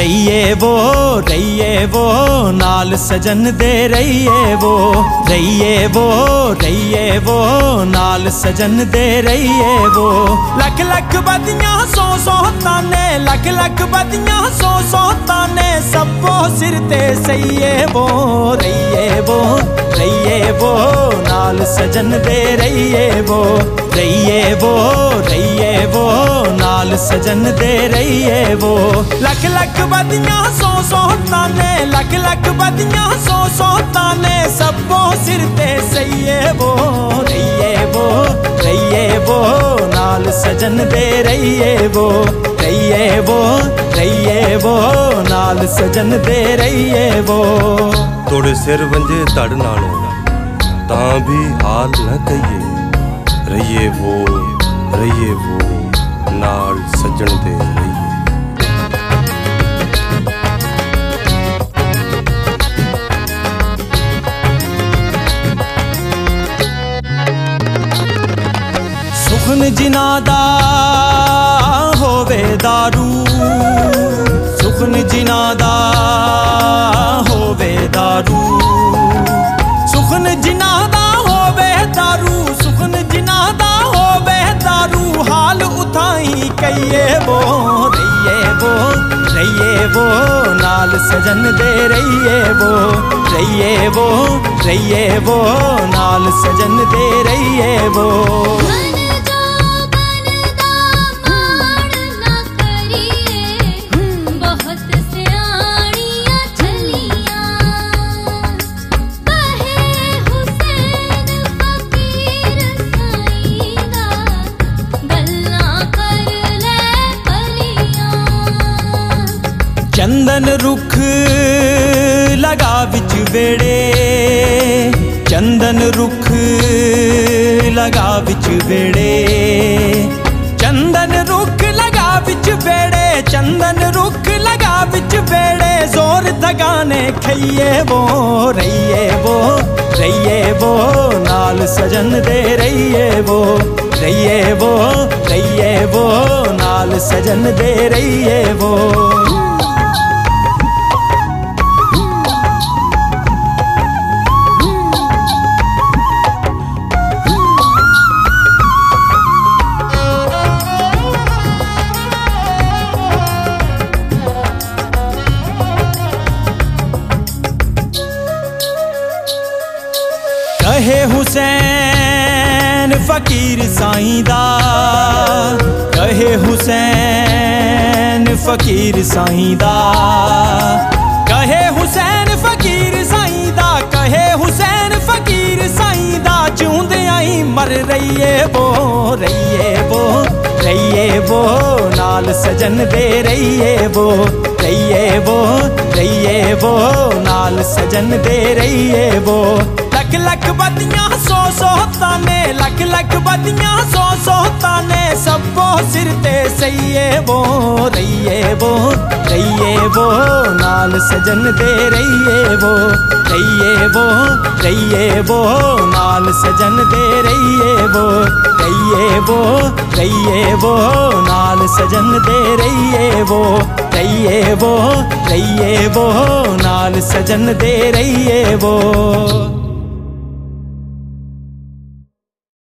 रहिए वो नाल सजन दे रहिए वो नाल सजन दे रहिए वो। लख लख बदियां सौ ताने, लख लख बदियां सौ ताने, सबो सिर ते सहिए वो। रहिए वो नाल सजन दे रहिए वो। रहिए वो नाल सजन दे रहिए वो। लख लख बदियां सौ ताने, लख लख बदियां सौ ताने, सबो सिर ते सहिए वो। रहिए वो नाल सजन दे रहिए वो। रहिए वो नाल सजन दे रहिए वो। तोड़े सिर वंजे धड़ नालों तां भी हाल न कहिए। रहिए वो नाल सजन दे रहिए। सुखन जिना दा होवे दारू, सुखन जिना दा होवे दारू, सुखन जिना दा होवे दारू, सुखन जिना दा होवे दारू, हाल उठाई कहिए वो। रहिए वो नाल सजन दे रहिए वो। रहिए वो नाल सजन दे रहिए वो। चंदन रुख लगा बिच वेड़े, चंदन रुख लगा बिच वेड़े, चंदन रुख लगा बिच वेड़े, चंदन रुख लगा बिच वेड़े, जोर दगाने खइए वो। रहिए वो नाल सजन दे रहिए वो। रहिए वो नाल सजन दे रहिए वो। कहे हुसैन फकीर साईं दा, कहे हुसैन फकीर साईं दा, कहे हुसैन फकीर साईं दा, कहे हुसैन फकीर साईं दा, जिउंदे आई मर रहिए वो नाल सजन दे रहिए वो। रहिए वो नाल सजन दे रहिए वो। लख लख बदियां सौ ताने, लख लख बदियां सौ ताने, सबो सिर ते सहिए वो। रहिए वो नाल सजन दे रहिए वो। रहिए वो नाल सजन दे रहिए वो। रहिए वो नाल सजन दे रहिए वो। रहिए वो नाल सजन दे रहिए वो।